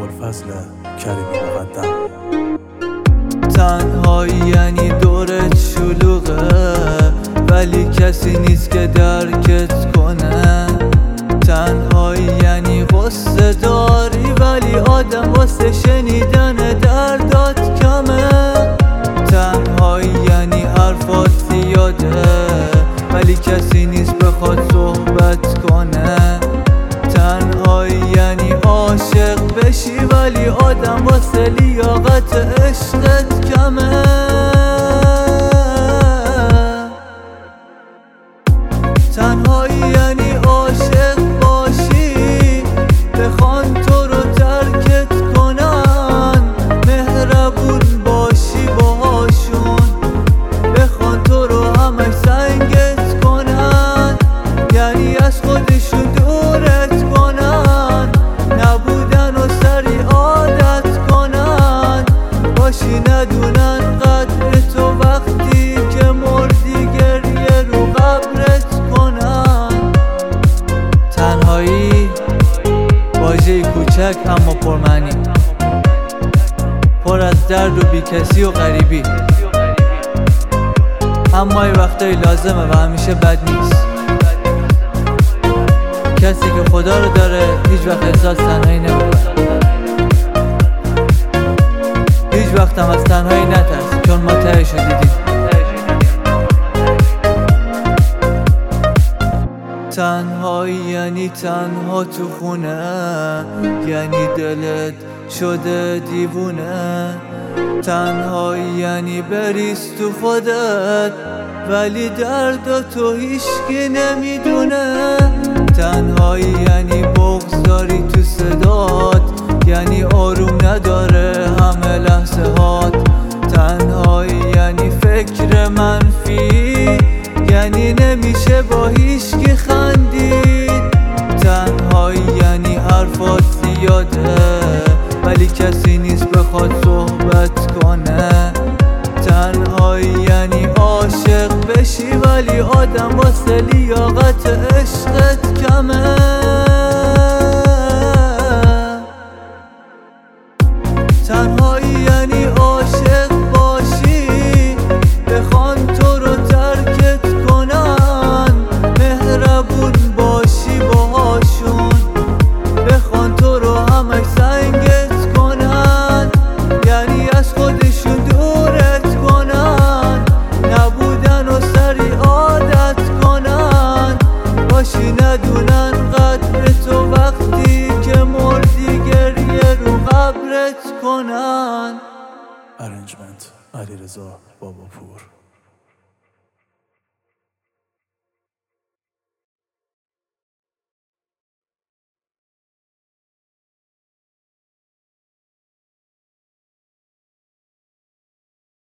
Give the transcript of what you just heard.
ابوالفضل کریمی مقدم. تنهایی یعنی دورت شلوغه ولی کسی نیست که درکت کنه. تنهایی یعنی غصه داری ولی آدم واسه شنیدن دردات کمه. تنهایی یعنی حرفات زیاده ولی کسی نیست بخواد صحبت کنه. تنهایی یعنی عاشق بشی ولی آدم واسه لیاقت عشقت کمه. تنهایی یعنی عاشق باشی بخوان تو رو ترکت کنن، مهربون باشی باهاشون بخوان تو رو همش سنگت کنن، یعنی از خودشون دورت کنن، نبودن و سری عادت کنن، باشی ندونن قدر تو وقتی که مردی گریه رو قبرت کنن. تنهایی واژه‌ای کوچک اما پرمعنی، پر از درد و بیکسی و غریبی، اما ای وقتایی لازمه و همیشه بد نیست. کسی که خدا رو داره هیچ وقت احساس تنهایی نمی‌کنه. هیچ وقت هم از تنهایی نترس چون ما تهشو دیدیم. تنهایی یعنی تنها تو خونه، یعنی دلت شده دیوونه. تنهایی یعنی بریز تو خودت ولی درد تو هیچکی نمیدونه. تنهایی یعنی بغض داری تو صدات، یعنی آروم نداره همه لحظه هات. تنهایی یعنی فکر منفی، یعنی نمیشه با هیچکی خندید. تنهایی یعنی حرفات زیاده ولی کسی نیست بخواد صحبت کنه. تنهایی یعنی عاشق بشی ولی آدم واسه لیاقت عشقت کمه. تنهایی یعنی عاشق باشی بخوان تو رو ترکت کنن، مهربون باشی باهاشون بخوان تو رو همش سنگت کنن، یعنی از خودشون دورت کنن، نبودن و سری عادت کنن، باشی ندونن قدر تو وقتی که مردی گریه رو قبرت کنن. ارنجمنت علیرضا باباپور.